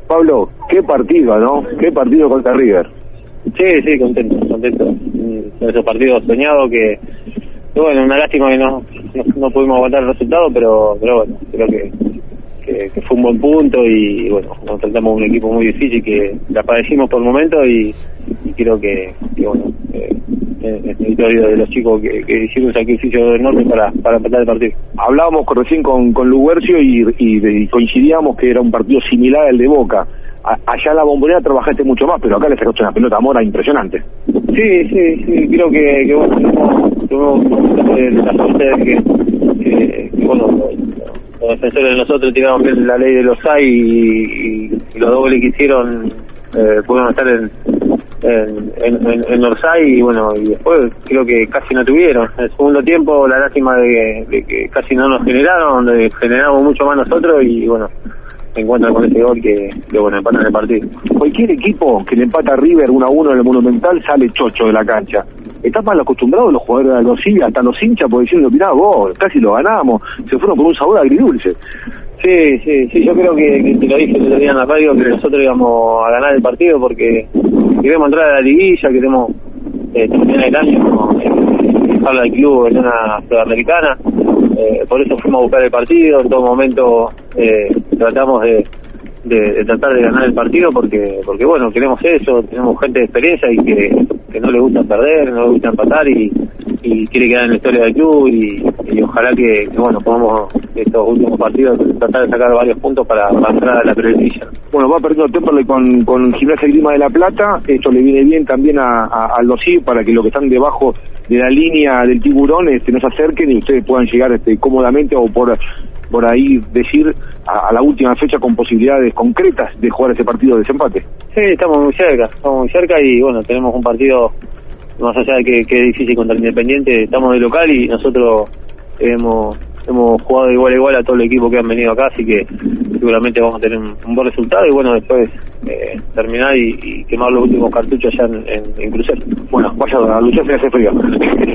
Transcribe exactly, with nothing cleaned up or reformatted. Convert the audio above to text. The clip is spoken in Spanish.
Pablo, qué partido, ¿no? Qué partido contra River. Sí, sí, contento, contento. Mm, esos partidos soñados que, que, bueno, una lástima que no, no, no pudimos aguantar el resultado, pero pero bueno, creo que, que, que fue un buen punto y, bueno, nos enfrentamos a un equipo muy difícil que la padecimos por el momento y, y creo que, que bueno, eh, es meritorio de los chicos que, que hicieron un sacrificio enorme para, para empatar el partido. Hablábamos recién con, con Luguercio y, y, y coincidíamos que era un partido similar al de Boca. A, allá en la Bombonera trabajaste mucho más, pero acá le sacaste una pelota a Mora impresionante. Sí, sí, sí, creo que, que bueno, tuvimos, tuvimos la suerte de que, que, que bueno, los, los defensores de nosotros tiraron bien la ley de los A I y, y, y los dobles que hicieron eh, pudieron estar en en, en, en, en Orsay y bueno, y después creo que casi no tuvieron. En el segundo tiempo la lástima de, de que casi no nos generaron, donde generamos mucho más nosotros y bueno, se encuentran con ese gol que, que bueno, empatan el partido. Cualquier equipo que le empata a River uno a uno en el Monumental sale chocho de la cancha. Están mal acostumbrados los jugadores de Alconsí, hasta los hinchas por decirle, mirá vos, casi lo ganamos, se fueron con un sabor agridulce. Sí, sí, sí, yo creo que, que te lo dije el otro día en la radio, que nosotros íbamos a ganar el partido porque queremos entrar a la liguilla, queremos eh, terminar el año, eh, dejarla al club en una sudamericana, eh, por eso fuimos a buscar el partido, en todo momento eh, tratamos de, de, de tratar de ganar el partido porque, porque bueno, queremos eso, tenemos gente de experiencia y que, que no le gusta perder, no le gusta empatar y, y quiere quedar en la historia del club y, y ojalá que, que bueno, podamos estos últimos partidos tratar de sacar varios puntos para, para entrar a la preliguilla. Bueno, va perdiendo Temperley con, con Gimnasia y Grima de la Plata, esto le viene bien también a, a, a los I para que los que están debajo de la línea del tiburón este, no se acerquen y ustedes puedan llegar este, cómodamente o por por ahí decir a, a la última fecha con posibilidades concretas de jugar ese partido de desempate. Sí, estamos muy cerca, estamos muy cerca y bueno, tenemos un partido más allá de que, que es difícil contra el Independiente, estamos de local y nosotros hemos hemos jugado igual a igual a todo el equipo que han venido acá, así que seguramente vamos a tener un, un buen resultado y bueno, después eh, terminar y, y quemar los últimos cartuchos allá en, en, en Crucero. Bueno, vaya a luchar, se hace frío.